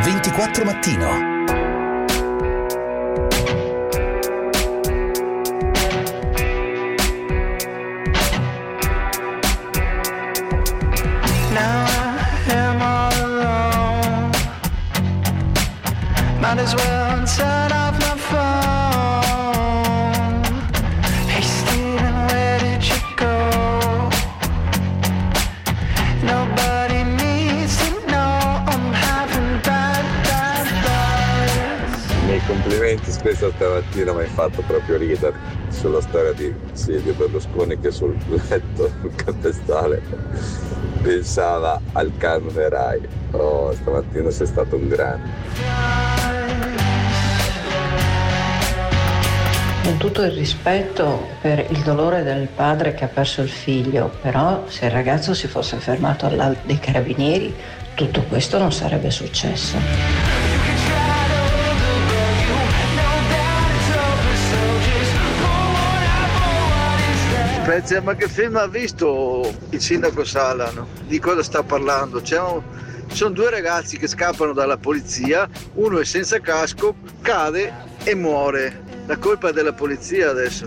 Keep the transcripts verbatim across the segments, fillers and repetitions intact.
ventiquattro Mattino. Might as well turn off my phone. Hey Steven, where did you go? Nobody needs to know I'm having bad, bad thoughts. I miei complimenti spesso stamattina mi hai fatto proprio ridere sulla storia di Silvio Berlusconi che sul letto, sul calpestale, pensava al canone Rai. Oh, stamattina sei stato un grande. Con tutto il rispetto per il dolore del padre che ha perso il figlio, però se il ragazzo si fosse fermato all'alto dei carabinieri, tutto questo non sarebbe successo. Prezzi, ma che film ha visto il sindaco Salano? Di cosa sta parlando? C'è un... Sono due ragazzi che scappano dalla polizia, uno è senza casco, cade e muore. La colpa è della polizia adesso.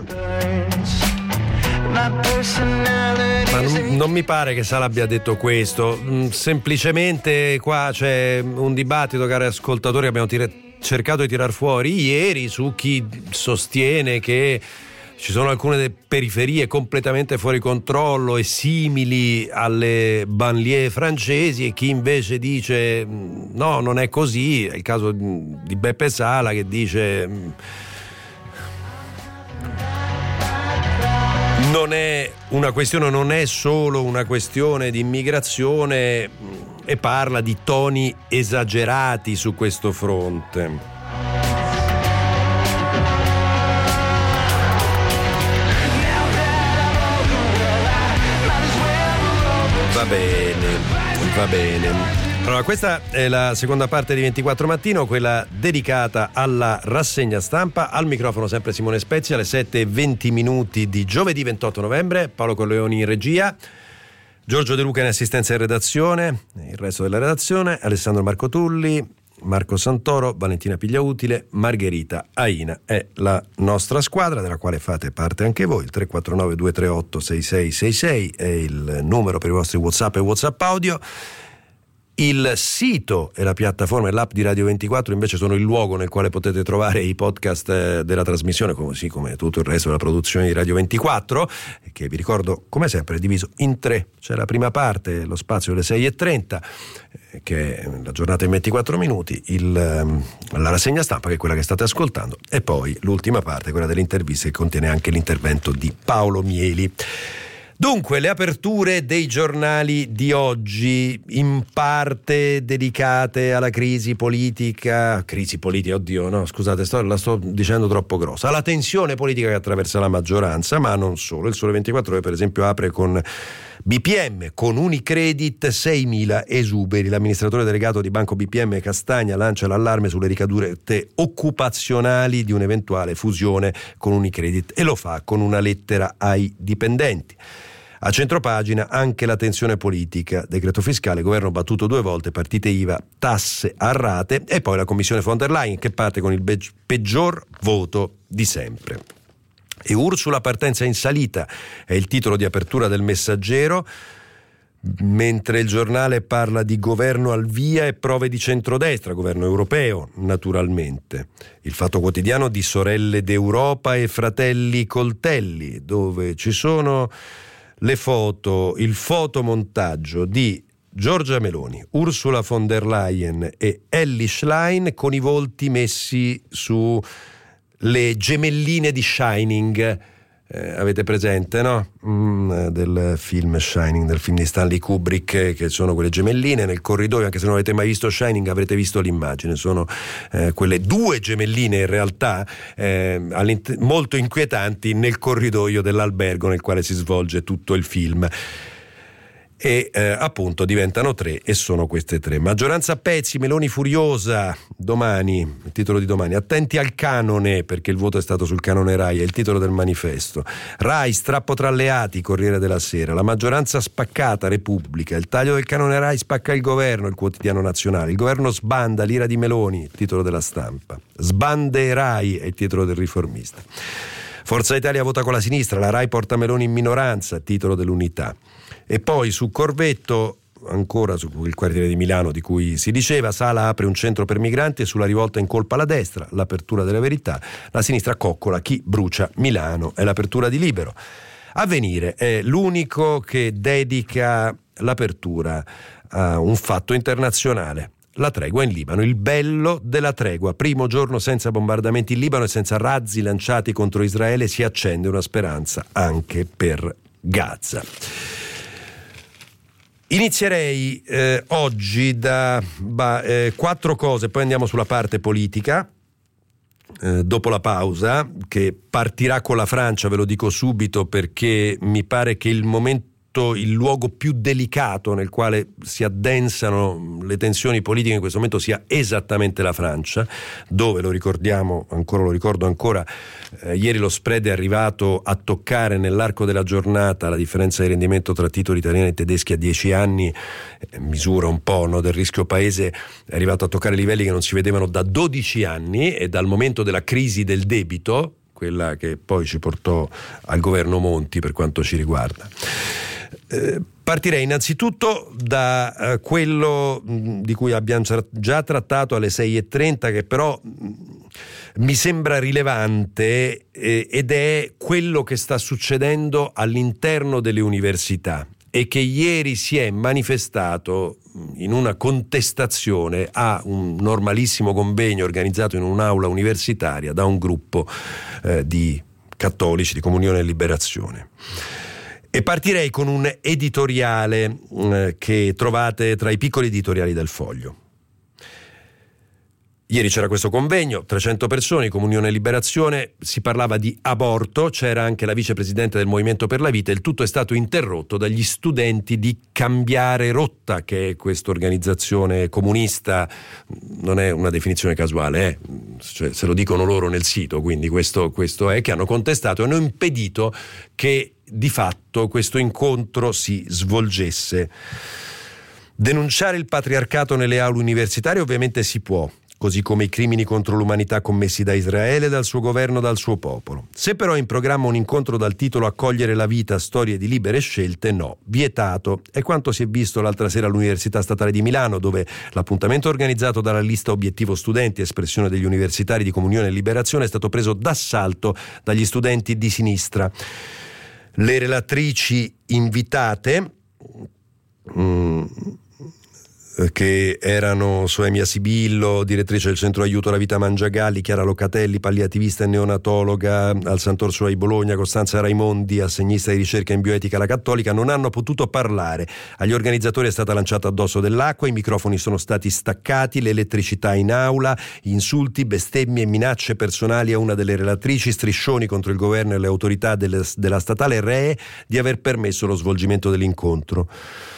Ma non, non mi pare che Sala abbia detto questo, semplicemente qua c'è un dibattito, cari ascoltatori, che abbiamo tira- cercato di tirar fuori ieri su chi sostiene che ci sono alcune periferie completamente fuori controllo e simili alle banlieue francesi e chi invece dice no, non è così. È il caso di Beppe Sala che dice non è una questione, non è solo una questione di immigrazione e parla di toni esagerati su questo fronte. Va bene, va bene. Allora, questa è la seconda parte di ventiquattro Mattino, quella dedicata alla rassegna stampa. Al microfono sempre Simone Spezia, alle sette e venti minuti di giovedì ventotto novembre. Paolo Corleoni in regia, Giorgio De Luca in assistenza e redazione, il resto della redazione, Alessandro Marco Tulli, Marco Santoro, Valentina Pigliautile, Margherita Aina è la nostra squadra, della quale fate parte anche voi. Il tre quattro nove due tre otto sei sei sei sei è il numero per i vostri WhatsApp e WhatsApp audio. Il sito e la piattaforma e l'app di Radio ventiquattro invece sono il luogo nel quale potete trovare i podcast della trasmissione, così come tutto il resto della produzione di Radio ventiquattro, che vi ricordo come sempre è diviso in tre. C'è la prima parte, lo spazio delle sei e trenta, che è la giornata in ventiquattro minuti, il, la rassegna stampa, che è quella che state ascoltando, e poi l'ultima parte, quella delle interviste, che contiene anche l'intervento di Paolo Mieli. Dunque, le aperture dei giornali di oggi, in parte dedicate alla crisi politica, crisi politica, oddio, no, scusate, sto, la sto dicendo troppo grossa, alla tensione politica che attraversa la maggioranza, ma non solo. Il Sole ventiquattro Ore, per esempio, apre con B P M, con Unicredit seimila esuberi. L'amministratore delegato di Banco B P M Castagna lancia l'allarme sulle ricadute occupazionali di un'eventuale fusione con Unicredit e lo fa con una lettera ai dipendenti. A centropagina anche la tensione politica, decreto fiscale, governo battuto due volte, partite I V A, tasse a rate, e poi la commissione von der Leyen che parte con il be- peggior voto di sempre. E Ursula partenza in salita è il titolo di apertura del Messaggero, mentre il giornale parla di governo al via e prove di centrodestra, governo europeo naturalmente. Il Fatto Quotidiano di sorelle d'Europa e fratelli coltelli, dove ci sono le foto, il fotomontaggio di Giorgia Meloni, Ursula von der Leyen e Elly Schlein con i volti messi su le gemelline di Shining. Eh, avete presente, no? Mm, del film Shining, del film di Stanley Kubrick, che sono quelle gemelline nel corridoio. Anche se non avete mai visto Shining avrete visto l'immagine. Sono eh, quelle due gemelline in realtà eh, molto inquietanti nel corridoio dell'albergo nel quale si svolge tutto il film. e eh, appunto diventano tre e sono queste tre. Maggioranza a pezzi, Meloni furiosa, domani, il titolo di domani, attenti al canone perché il voto è stato sul canone Rai, è il titolo del manifesto. Rai, strappo tra alleati, Corriere della Sera, la maggioranza spaccata, Repubblica, il taglio del canone Rai spacca il governo, il quotidiano nazionale, il governo sbanda l'ira di Meloni, il titolo della Stampa, sbande Rai è il titolo del Riformista. Forza Italia vota con la sinistra, la Rai porta Meloni in minoranza, titolo dell'Unità. E poi su Corvetto, ancora su il quartiere di Milano di cui si diceva, Sala apre un centro per migranti e sulla rivolta incolpa la destra, l'apertura delle Verità, la sinistra coccola chi brucia Milano, è l'apertura di Libero. Avvenire è l'unico che dedica l'apertura a un fatto internazionale. La tregua in Libano, il bello della tregua, primo giorno senza bombardamenti in Libano e senza razzi lanciati contro Israele, si accende una speranza anche per Gaza. Inizierei eh, oggi da bah, eh, quattro cose, poi andiamo sulla parte politica, eh, dopo la pausa, che partirà con la Francia, ve lo dico subito, perché mi pare che il momento, il luogo più delicato nel quale si addensano le tensioni politiche in questo momento sia esattamente la Francia, dove, lo ricordiamo ancora, lo ricordo ancora, eh, ieri lo spread è arrivato a toccare nell'arco della giornata la differenza di rendimento tra titoli italiani e tedeschi a dieci anni, eh, misura un po', no, del rischio paese, è arrivato a toccare livelli che non si vedevano da dodici anni e dal momento della crisi del debito, quella che poi ci portò al governo Monti per quanto ci riguarda. Eh, partirei innanzitutto da eh, quello mh, di cui abbiamo già trattato alle sei e trenta, che però mh, mi sembra rilevante eh, ed è quello che sta succedendo all'interno delle università e che ieri si è manifestato in una contestazione a un normalissimo convegno organizzato in un'aula universitaria da un gruppo eh, di cattolici di Comunione e Liberazione. E partirei con un editoriale eh, che trovate tra i piccoli editoriali del Foglio. Ieri c'era questo convegno, trecento persone, Comunione e Liberazione, si parlava di aborto, c'era anche la vicepresidente del Movimento per la Vita, il tutto è stato interrotto dagli studenti di Cambiare Rotta, che è questa organizzazione comunista, non è una definizione casuale, eh? Cioè, se lo dicono loro nel sito, quindi questo, questo è, che hanno contestato e hanno impedito che di fatto questo incontro si svolgesse. Denunciare il patriarcato nelle aule universitarie ovviamente si può, così come i crimini contro l'umanità commessi da Israele, dal suo governo, dal suo popolo. Se però è in programma un incontro dal titolo Accogliere la vita, storie di libere scelte, no, vietato. È quanto si è visto l'altra sera all'Università Statale di Milano, dove l'appuntamento organizzato dalla lista Obiettivo Studenti, espressione degli universitari di Comunione e Liberazione, è stato preso d'assalto dagli studenti di sinistra. Le relatrici invitate, mm, che erano Soemia Sibillo, direttrice del Centro Aiuto alla Vita Mangiagalli, Chiara Locatelli, palliativista e neonatologa al Sant'Orsola di Bologna, Costanza Raimondi, assegnista di ricerca in bioetica alla Cattolica, non hanno potuto parlare. Agli organizzatori è stata lanciata addosso dell'acqua, i microfoni sono stati staccati, l'elettricità in aula, insulti, bestemmie e minacce personali a una delle relatrici, striscioni contro il governo e le autorità delle, della statale, ree di aver permesso lo svolgimento dell'incontro.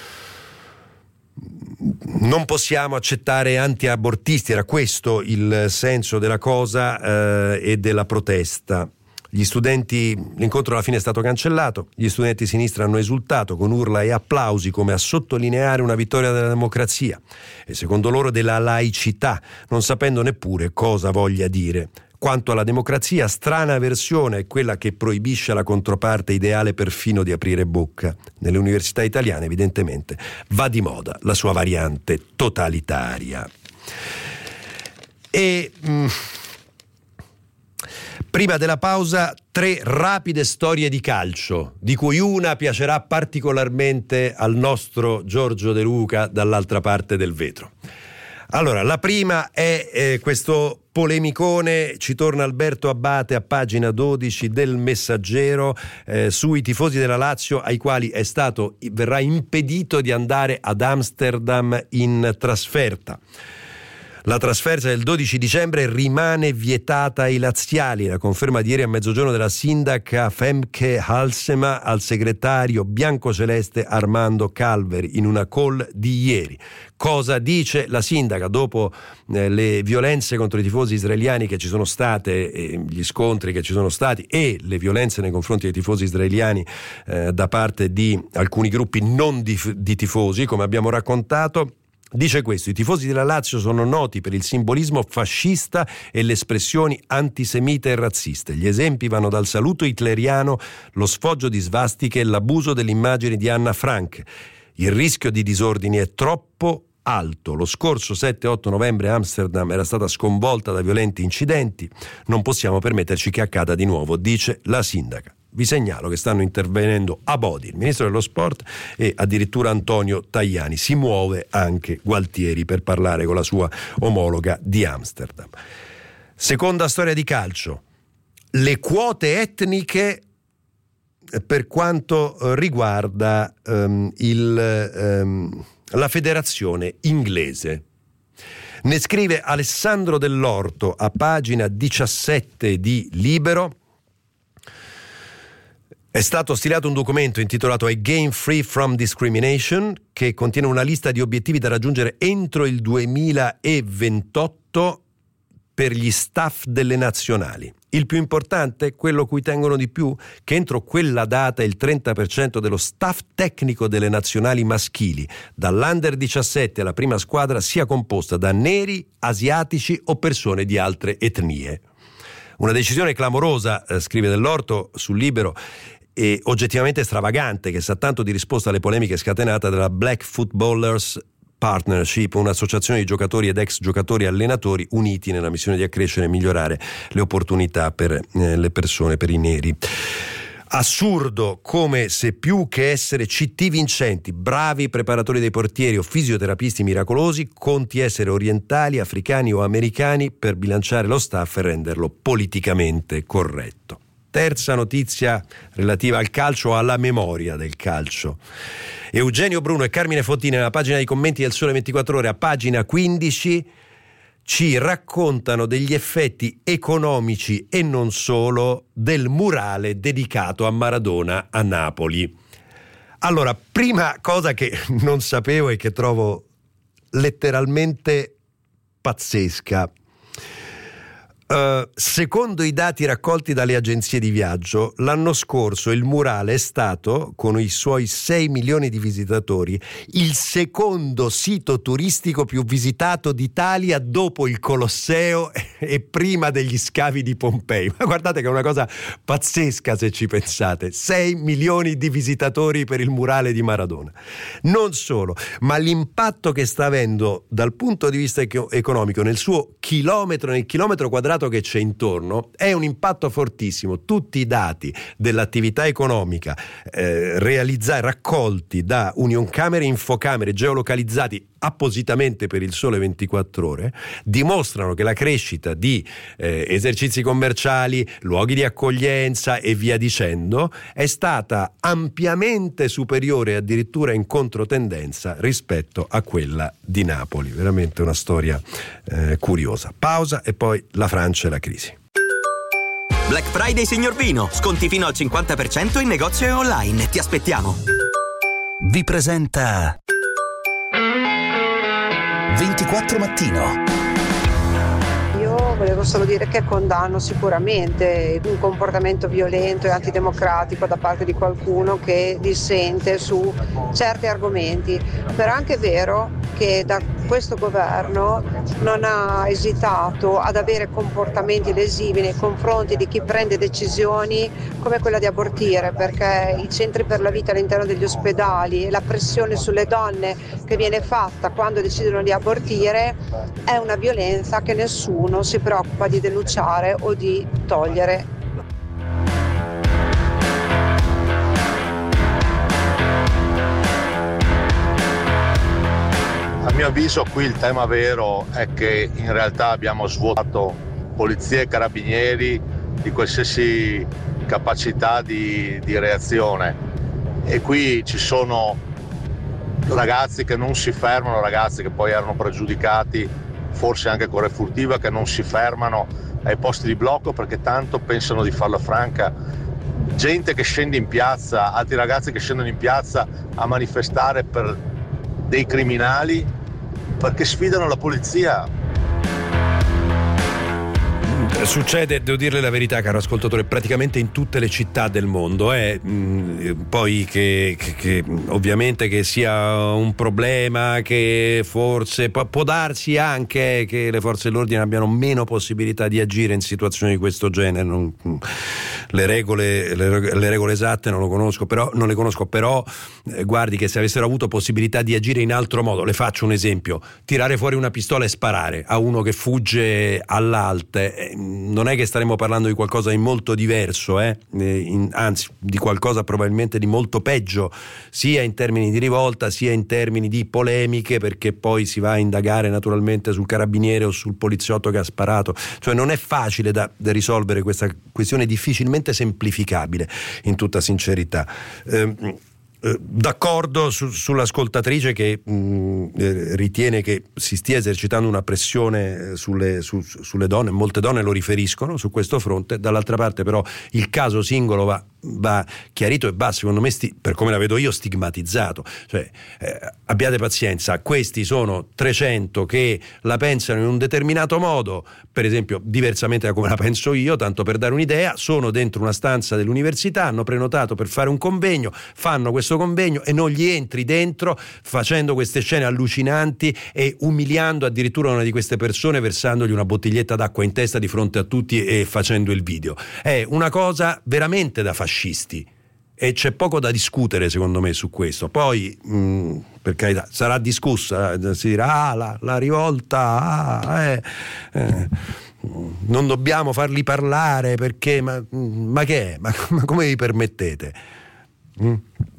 Non possiamo accettare anti-abortisti, era questo il senso della cosa eh, e della protesta. Gli studenti, l'incontro alla fine è stato cancellato, gli studenti di sinistra hanno esultato con urla e applausi come a sottolineare una vittoria della democrazia e secondo loro della laicità, non sapendo neppure cosa voglia dire. Quanto alla democrazia, strana versione è quella che proibisce alla controparte ideale perfino di aprire bocca. Nelle università italiane, evidentemente, va di moda la sua variante totalitaria. E mh, prima della pausa, tre rapide storie di calcio, di cui una piacerà particolarmente al nostro Giorgio De Luca dall'altra parte del vetro. Allora, la prima è eh, questo polemicone, ci torna Alberto Abbate a pagina dodici del Messaggero eh, sui tifosi della Lazio ai quali è stato, verrà impedito di andare ad Amsterdam in trasferta. La trasferta del dodici dicembre rimane vietata ai laziali, la conferma di ieri a mezzogiorno della sindaca Femke Halsema al segretario biancoceleste Armando Calveri in una call di ieri. Cosa dice la sindaca dopo eh, le violenze contro i tifosi israeliani che ci sono state, eh, gli scontri che ci sono stati e le violenze nei confronti dei tifosi israeliani eh, da parte di alcuni gruppi non di, di tifosi, come abbiamo raccontato? Dice questo: i tifosi della Lazio sono noti per il simbolismo fascista e le espressioni antisemite e razziste. Gli esempi vanno dal saluto hitleriano, lo sfoggio di svastiche e l'abuso delle immagini di Anna Frank. Il rischio di disordini è troppo alto. Lo scorso sette otto novembre Amsterdam era stata sconvolta da violenti incidenti. Non possiamo permetterci che accada di nuovo, dice la sindaca. Vi segnalo che stanno intervenendo Abodi, il ministro dello sport, e addirittura Antonio Tajani. Si muove anche Gualtieri per parlare con la sua omologa di Amsterdam. Seconda storia di calcio: le quote etniche per quanto riguarda um, il, um, la federazione inglese. Ne scrive Alessandro Dell'Orto a pagina diciassette di Libero. È stato stilato un documento intitolato A Game Free from Discrimination, che contiene una lista di obiettivi da raggiungere entro il duemilaventotto per gli staff delle nazionali. Il più importante, quello cui tengono di più, che entro quella data il trenta per cento dello staff tecnico delle nazionali maschili, dall'Under diciassette alla prima squadra, sia composta da neri, asiatici o persone di altre etnie. Una decisione clamorosa, eh, scrive Dell'Orto sul Libero, e oggettivamente stravagante, che sa tanto di risposta alle polemiche scatenate dalla Black Footballers Partnership, un'associazione di giocatori ed ex giocatori e allenatori uniti nella missione di accrescere e migliorare le opportunità per eh, le persone, per i neri. Assurdo, come se più che essere C T vincenti, bravi preparatori dei portieri o fisioterapisti miracolosi, conti essere orientali, africani o americani per bilanciare lo staff e renderlo politicamente corretto. Terza notizia relativa al calcio, alla memoria del calcio. Eugenio Bruno e Carmine Fontini, nella pagina dei commenti del Sole ventiquattro Ore, a pagina quindici, ci raccontano degli effetti economici e non solo del murale dedicato a Maradona a Napoli. Allora, prima cosa che non sapevo e che trovo letteralmente pazzesca. Uh, secondo i dati raccolti dalle agenzie di viaggio, l'anno scorso il murale è stato, con i suoi sei milioni di visitatori, il secondo sito turistico più visitato d'Italia dopo il Colosseo e prima degli scavi di Pompei. Ma guardate che è una cosa pazzesca se ci pensate. sei milioni di visitatori per il murale di Maradona. Non solo, ma l'impatto che sta avendo dal punto di vista economico nel suo chilometro, nel chilometro quadrato che c'è intorno, è un impatto fortissimo. Tutti i dati dell'attività economica eh, realizzati, raccolti da Unioncamere e Infocamere, geolocalizzati appositamente per il Sole ventiquattro Ore, dimostrano che la crescita di eh, esercizi commerciali, luoghi di accoglienza e via dicendo è stata ampiamente superiore, addirittura in controtendenza rispetto a quella di Napoli. Veramente una storia eh, curiosa. Pausa e poi la Francia e la crisi. Black Friday Signor Vino, sconti fino al cinquanta per cento in negozio e online. Ti aspettiamo. Vi presenta ventiquattro Mattino. Io volevo solo dire che condanno sicuramente un comportamento violento e antidemocratico da parte di qualcuno che dissente su certi argomenti, però è anche vero che da questo governo non ha esitato ad avere comportamenti lesivi nei confronti di chi prende decisioni come quella di abortire, perché i centri per la vita all'interno degli ospedali e la pressione sulle donne che viene fatta quando decidono di abortire è una violenza che nessuno si preoccupa di denunciare o di togliere. A mio avviso qui il tema vero è che in realtà abbiamo svuotato polizia e carabinieri di qualsiasi capacità di, di reazione, e qui ci sono ragazzi che non si fermano, ragazzi che poi erano pregiudicati forse anche con refurtiva, che non si fermano ai posti di blocco perché tanto pensano di farla franca. Gente che scende in piazza, altri ragazzi che scendono in piazza a manifestare per dei criminali perché sfidano la polizia. Succede, devo dirle la verità, caro ascoltatore, praticamente in tutte le città del mondo. Eh. Poi che, che, che ovviamente che sia un problema, che forse può, può darsi anche che le forze dell'ordine abbiano meno possibilità di agire in situazioni di questo genere. Non, le regole le, le regole esatte non lo conosco, però non le conosco, però eh, guardi che se avessero avuto possibilità di agire in altro modo, le faccio un esempio: tirare fuori una pistola e sparare a uno che fugge all'alte. Eh, non è che staremo parlando di qualcosa di molto diverso, eh? In, anzi di qualcosa probabilmente di molto peggio, sia in termini di rivolta sia in termini di polemiche, perché poi si va a indagare naturalmente sul carabiniere o sul poliziotto che ha sparato. Cioè non è facile da, da risolvere questa questione, difficilmente semplificabile, in tutta sincerità. Eh, D'accordo su, sull'ascoltatrice che mh, eh, ritiene che si stia esercitando una pressione sulle, su, sulle donne, molte donne lo riferiscono su questo fronte. Dall'altra parte però il caso singolo va, va chiarito e va, secondo me, sti, per come la vedo io, stigmatizzato. Cioè, eh, abbiate pazienza, questi sono trecento che la pensano in un determinato modo, per esempio diversamente da come la penso io, tanto per dare un'idea, sono dentro una stanza dell'università, hanno prenotato per fare un convegno, fanno questo convegno e non gli entri dentro facendo queste scene allucinanti e umiliando addirittura una di queste persone, versandogli una bottiglietta d'acqua in testa di fronte a tutti e facendo il video. È una cosa veramente da fascisti e c'è poco da discutere secondo me su questo. Poi mh, per carità sarà discussa, si dirà ah, la, la rivolta ah, eh, eh, non dobbiamo farli parlare perché ma, ma che è? Ma, ma come vi permettete? Mm?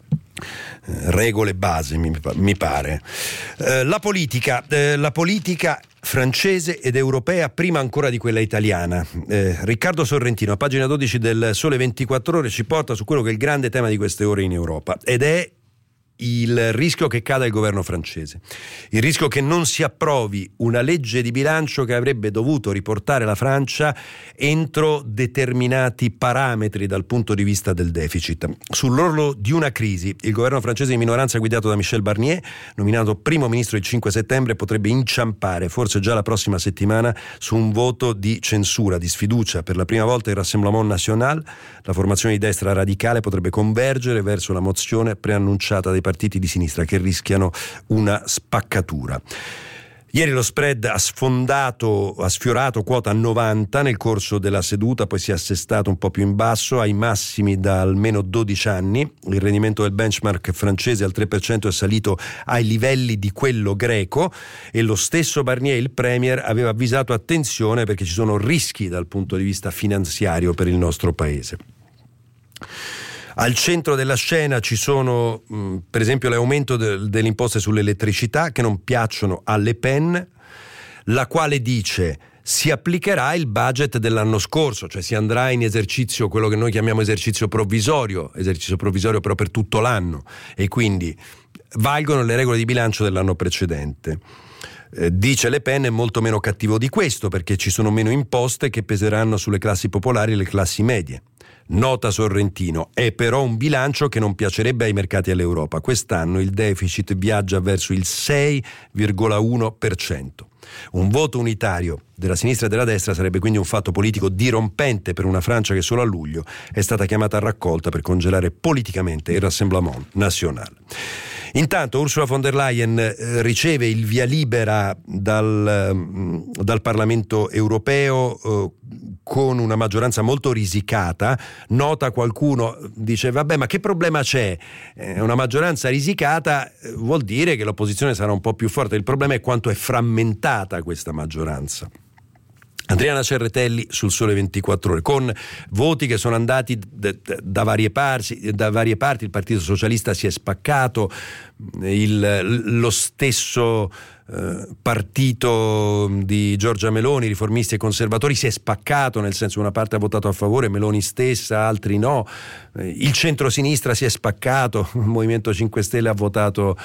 Regole base mi, mi pare. Eh, la politica eh, la politica francese ed europea prima ancora di quella italiana. eh, Riccardo Sorrentino a pagina dodici del Sole ventiquattro Ore ci porta su quello che è il grande tema di queste ore in Europa, ed è il rischio che cada il governo francese, il rischio che non si approvi una legge di bilancio che avrebbe dovuto riportare la Francia entro determinati parametri dal punto di vista del deficit. Sull'orlo di una crisi, il governo francese di minoranza guidato da Michel Barnier, nominato primo ministro il cinque settembre, potrebbe inciampare, forse già la prossima settimana, su un voto di censura, di sfiducia. Per la prima volta il Rassemblement National, la formazione di destra radicale, potrebbe convergere verso la mozione preannunciata dai partiti di sinistra che rischiano una spaccatura. Ieri lo spread ha sfondato, ha sfiorato quota novanta nel corso della seduta, poi si è assestato un po' più in basso, ai massimi da almeno dodici anni. Il rendimento del benchmark francese al tre per cento è salito ai livelli di quello greco e lo stesso Barnier, il premier, aveva avvisato attenzione perché ci sono rischi dal punto di vista finanziario per il nostro paese. Al centro della scena ci sono mh, per esempio l'aumento de- delle imposte sull'elettricità che non piacciono a Le Pen, la quale dice si applicherà il budget dell'anno scorso, cioè si andrà in esercizio quello che noi chiamiamo esercizio provvisorio, esercizio provvisorio però per tutto l'anno, e quindi valgono le regole di bilancio dell'anno precedente. Eh, dice Le Pen è molto meno cattivo di questo perché ci sono meno imposte che peseranno sulle classi popolari e le classi medie. Nota Sorrentino, è però un bilancio che non piacerebbe ai mercati e all'Europa. Quest'anno il deficit viaggia verso il sei virgola uno per cento. Un voto unitario della sinistra e della destra sarebbe quindi un fatto politico dirompente per una Francia che solo a luglio è stata chiamata a raccolta per congelare politicamente il Rassemblement National. Intanto Ursula von der Leyen eh, riceve il via libera dal, mh, dal Parlamento europeo eh, con una maggioranza molto risicata. Nota qualcuno, dice vabbè ma che problema c'è? Eh, una maggioranza risicata eh, vuol dire che l'opposizione sarà un po' più forte. Il problema è quanto è frammentata questa maggioranza. Adriana Cerretelli sul Sole ventiquattro Ore, con voti che sono andati da, da, varie parti, da varie parti, il Partito Socialista si è spaccato, il, lo stesso eh, partito di Giorgia Meloni, riformisti e conservatori, si è spaccato, nel senso una parte ha votato a favore, Meloni stessa, altri no, il centrosinistra si è spaccato, il Movimento cinque Stelle ha votato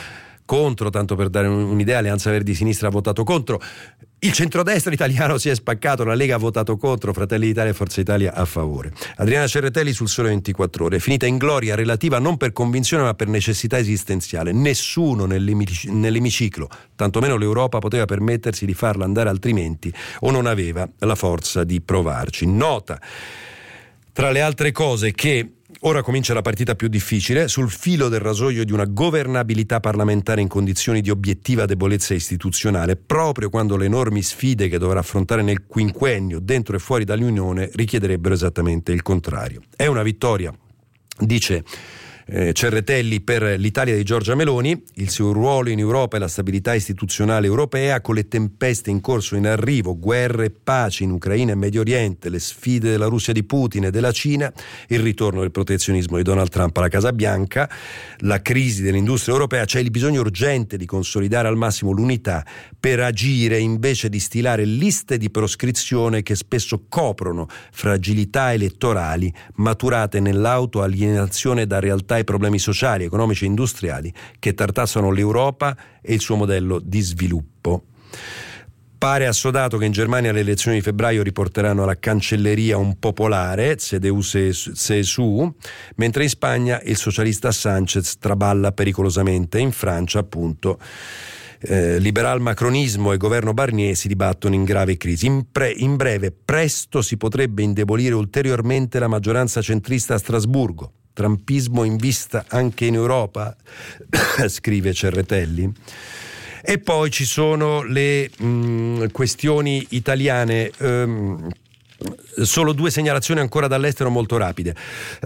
contro, tanto per dare un'idea, Alleanza Verdi Sinistra ha votato contro, il centrodestra italiano si è spaccato, la Lega ha votato contro, Fratelli d'Italia e Forza Italia a favore. Adriana Cerretelli sul Sole ventiquattro Ore, finita in gloria relativa non per convinzione ma per necessità esistenziale. Nessuno nell'emic- nell'emiciclo, tantomeno l'Europa, poteva permettersi di farla andare altrimenti o non aveva la forza di provarci. Nota, tra le altre cose, che ora comincia la partita più difficile, sul filo del rasoio di una governabilità parlamentare in condizioni di obiettiva debolezza istituzionale, proprio quando le enormi sfide che dovrà affrontare nel quinquennio, dentro e fuori dall'Unione, richiederebbero esattamente il contrario. È una vittoria, dice Eh, Cerretelli, per l'Italia di Giorgia Meloni, il suo ruolo in Europa e la stabilità istituzionale europea, con le tempeste in corso in arrivo, guerre e paci in Ucraina e Medio Oriente, le sfide della Russia di Putin e della Cina, il ritorno del protezionismo di Donald Trump alla Casa Bianca, la crisi dell'industria europea. C'è il bisogno urgente di consolidare al massimo l'unità per agire invece di stilare liste di proscrizione che spesso coprono fragilità elettorali maturate nell'autoalienazione da realtà e problemi sociali, economici e industriali che tartassano l'Europa e il suo modello di sviluppo. Pare assodato che in Germania le elezioni di febbraio riporteranno alla cancelleria un popolare, C D U C S U, mentre in Spagna il socialista Sánchez traballa pericolosamente. In Francia, appunto, Eh, liberal macronismo e governo Barnier si dibattono in grave crisi. In, pre- in breve, presto si potrebbe indebolire ulteriormente la maggioranza centrista a Strasburgo. Trumpismo in vista anche in Europa, scrive Cerretelli. E poi ci sono le mh, questioni italiane. Um, solo due segnalazioni ancora dall'estero molto rapide.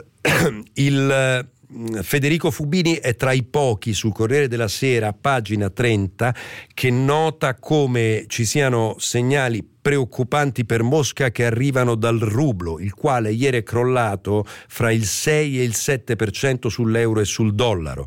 Il Federico Fubini è tra i pochi sul Corriere della Sera, pagina trenta, che nota come ci siano segnali preoccupanti per Mosca che arrivano dal rublo, il quale ieri è crollato fra il sei e il sette per cento sull'euro e sul dollaro.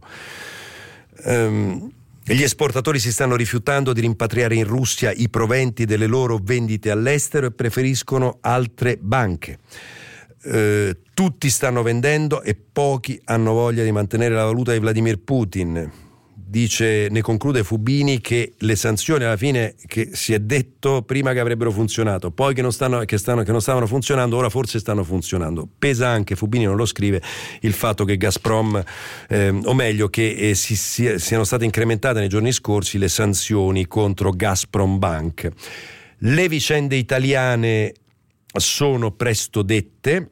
Um, Gli esportatori si stanno rifiutando di rimpatriare in Russia i proventi delle loro vendite all'estero e preferiscono altre banche. Eh, tutti stanno vendendo e pochi hanno voglia di mantenere la valuta di Vladimir Putin. Dice, ne conclude Fubini, che le sanzioni alla fine, che si è detto prima che avrebbero funzionato, poi che non stanno, che stanno, che non stavano funzionando, ora forse stanno funzionando. Pesa anche, Fubini non lo scrive, il fatto che Gazprom, eh, o meglio che eh, si, si, siano state incrementate nei giorni scorsi le sanzioni contro Gazprom Bank. Le vicende italiane sono presto dette,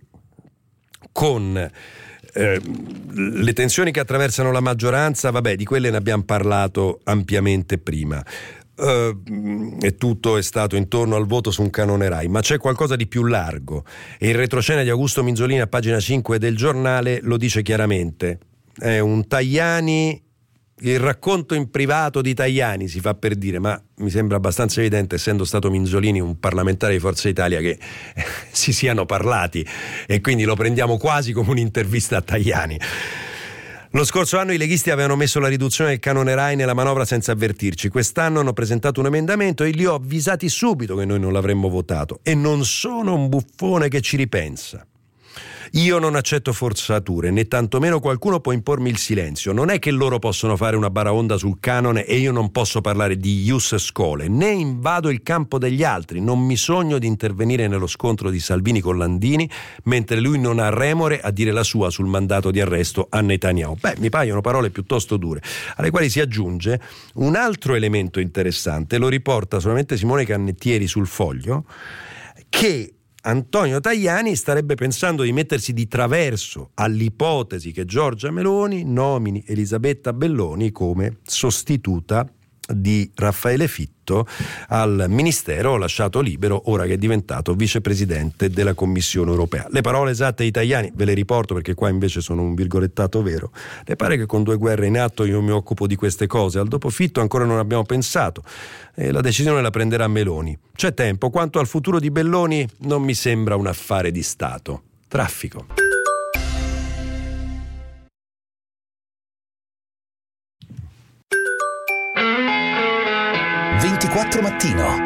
con Eh, le tensioni che attraversano la maggioranza, vabbè, di quelle ne abbiamo parlato ampiamente prima. Uh, e tutto è stato intorno al voto su un canone Rai, ma c'è qualcosa di più largo e il retroscena di Augusto Minzolini a pagina cinque del Giornale lo dice chiaramente. È un Tajani, il racconto in privato di Tajani, si fa per dire, ma mi sembra abbastanza evidente, essendo stato Minzolini un parlamentare di Forza Italia, che eh, si siano parlati, e quindi lo prendiamo quasi come un'intervista a Tajani. Lo scorso anno i leghisti avevano messo la riduzione del canone Rai nella manovra senza avvertirci. Quest'anno hanno presentato un emendamento e li ho avvisati subito che noi non l'avremmo votato, e non sono un buffone che ci ripensa. Io non accetto forzature, né tantomeno qualcuno può impormi il silenzio. Non è che loro possono fare una baraonda sul canone e io non posso parlare di ius scholae, né invado il campo degli altri. Non mi sogno di intervenire nello scontro di Salvini con Landini, mentre lui non ha remore a dire la sua sul mandato di arresto a Netanyahu. Beh, mi paiono parole piuttosto dure, alle quali si aggiunge un altro elemento interessante, lo riporta solamente Simone Cannettieri sul Foglio, che Antonio Tajani starebbe pensando di mettersi di traverso all'ipotesi che Giorgia Meloni nomini Elisabetta Belloni come sostituta di Raffaele Fitto al ministero lasciato libero ora che è diventato vicepresidente della Commissione europea. Le parole esatte di Tajani ve le riporto perché qua invece sono un virgolettato vero. Le pare che con due guerre in atto io mi occupo di queste cose, al dopo Fitto ancora non abbiamo pensato e la decisione la prenderà Meloni. C'è tempo. Quanto al futuro di Belloni non mi sembra un affare di Stato. Traffico. ventiquattro Mattino.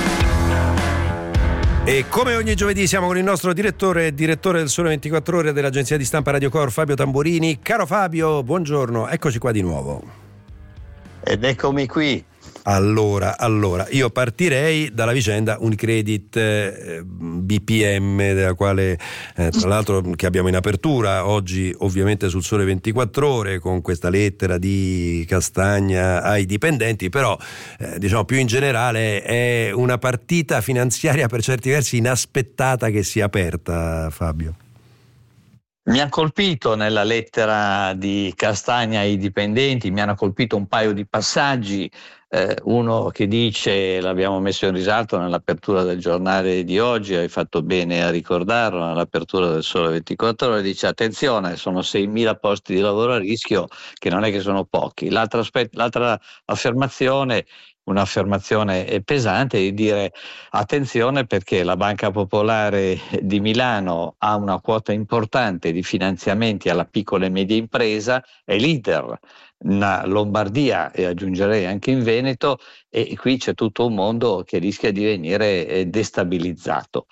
E come ogni giovedì siamo con il nostro direttore direttore del Sole ventiquattro Ore dell'agenzia di stampa Radio Cor, Fabio Tamburini. Caro Fabio, buongiorno, eccoci qua di nuovo. Ed eccomi qui. Allora, allora, io partirei dalla vicenda Unicredit eh, B P M, della quale eh, tra l'altro che abbiamo in apertura oggi ovviamente sul Sole ventiquattro Ore con questa lettera di Castagna ai dipendenti, però eh, diciamo più in generale è una partita finanziaria per certi versi inaspettata che si è aperta, Fabio. Mi ha colpito nella lettera di Castagna ai dipendenti, mi hanno colpito un paio di passaggi. Eh, uno che dice, l'abbiamo messo in risalto nell'apertura del giornale di oggi, hai fatto bene a ricordarlo, nell'apertura del Sole ventiquattro Ore, dice attenzione, sono seimila posti di lavoro a rischio, che non è che sono pochi. L'altra, aspet- l'altra affermazione, un'affermazione pesante, è di dire attenzione perché la Banca Popolare di Milano ha una quota importante di finanziamenti alla piccola e media impresa, è leader in Lombardia e aggiungerei anche in Veneto, e qui c'è tutto un mondo che rischia di venire destabilizzato.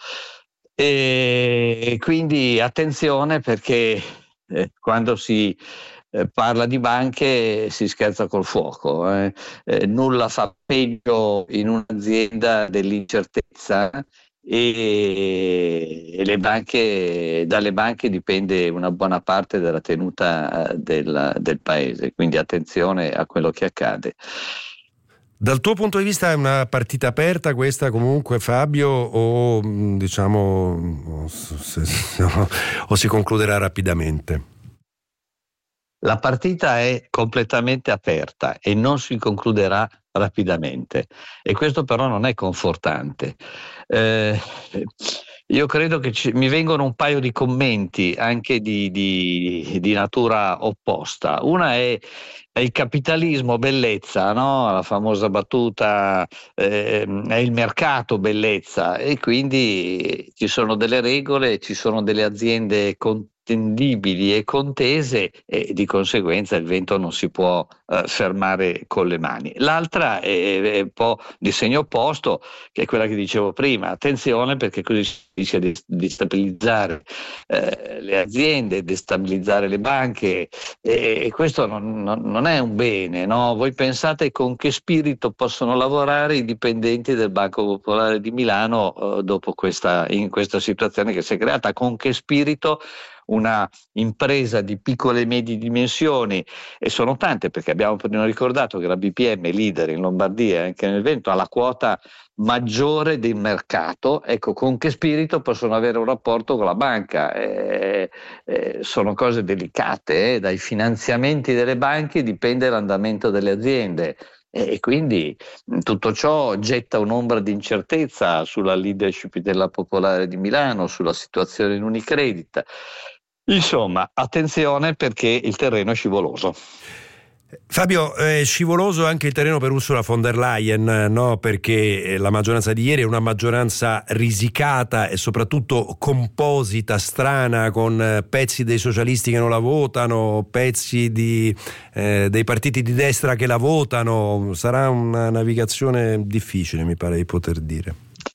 E quindi attenzione perché eh, quando si eh, parla di banche si scherza col fuoco, eh. Eh, nulla fa peggio in un'azienda dell'incertezza, e, e le banche, dalle banche dipende una buona parte della tenuta del, del paese, quindi attenzione a quello che accade. Dal tuo punto di vista è una partita aperta questa comunque, Fabio, o diciamo o, se, no, o si concluderà rapidamente? La partita è completamente aperta e non si concluderà rapidamente, e questo però non è confortante. Eh, io credo che ci, mi vengono un paio di commenti anche di, di, di natura opposta. Una è, è il capitalismo bellezza, no? La famosa battuta eh, è il mercato bellezza, e quindi ci sono delle regole, ci sono delle aziende con tendibili e contese, e di conseguenza il vento non si può eh, fermare con le mani. L'altra è, è un po' di segno opposto, che è quella che dicevo prima: attenzione perché così si rischia di destabilizzare eh, le aziende, destabilizzare le banche, e, e questo non, non, non è un bene, no? Voi pensate con che spirito possono lavorare i dipendenti del Banco Popolare di Milano eh, dopo questa, in questa situazione che si è creata, con che spirito una impresa di piccole e medie dimensioni, e sono tante perché abbiamo prima ricordato che la B P M è leader in Lombardia e anche nel Veneto, ha la quota maggiore del mercato, ecco con che spirito possono avere un rapporto con la banca? Eh, eh, sono cose delicate, eh? Dai finanziamenti delle banche dipende l'andamento delle aziende. E quindi tutto ciò getta un'ombra di incertezza sulla leadership della Popolare di Milano, sulla situazione in Unicredit. Insomma, attenzione perché il terreno è scivoloso. Fabio, è scivoloso anche il terreno per Ursula von der Leyen, no? Perché la maggioranza di ieri è una maggioranza risicata e soprattutto composita, strana, con pezzi dei socialisti che non la votano, pezzi di, eh, dei partiti di destra che la votano. Sarà una navigazione difficile, mi pare di poter dire.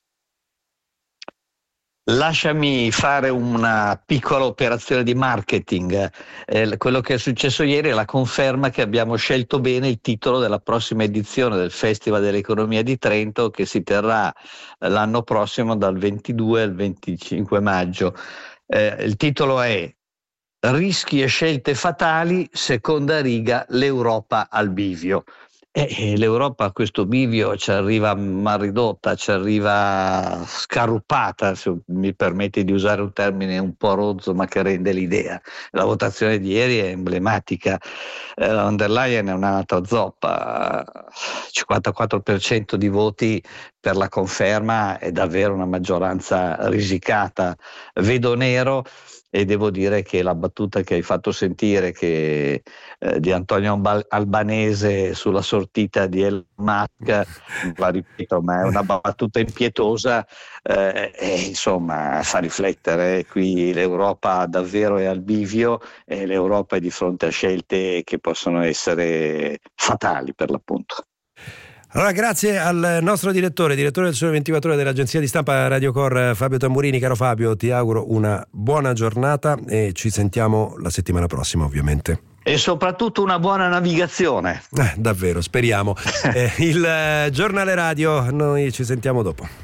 Lasciami fare una piccola operazione di marketing. Eh, quello che è successo ieri è la conferma che abbiamo scelto bene il titolo della prossima edizione del Festival dell'Economia di Trento, che si terrà l'anno prossimo dal ventidue al venticinque maggio. Eh, il titolo è Rischi e scelte fatali, seconda riga, l'Europa al bivio. E l'Europa a questo bivio ci arriva mal ridotta, ci arriva scarruppata, se mi permette di usare un termine un po' rozzo ma che rende l'idea. La votazione di ieri è emblematica, eh, la von der Leyen è un'altra zoppa, cinquantaquattro per cento di voti per la conferma, è davvero una maggioranza risicata. Vedo nero. E devo dire che la battuta che hai fatto sentire che, eh, di Antonio Albanese sulla sortita di Elon Musk, la ripeto, ma è una battuta impietosa, eh, e insomma fa riflettere. Qui l'Europa davvero è al bivio e l'Europa è di fronte a scelte che possono essere fatali per l'appunto. Allora, grazie al nostro direttore, direttore del Sole ventiquattro Ore dell'agenzia di stampa Radio Cor, Fabio Tamburini. Caro Fabio, ti auguro una buona giornata e ci sentiamo la settimana prossima, ovviamente. E soprattutto una buona navigazione. Eh, davvero, speriamo. eh, il eh, giornale radio, noi ci sentiamo dopo.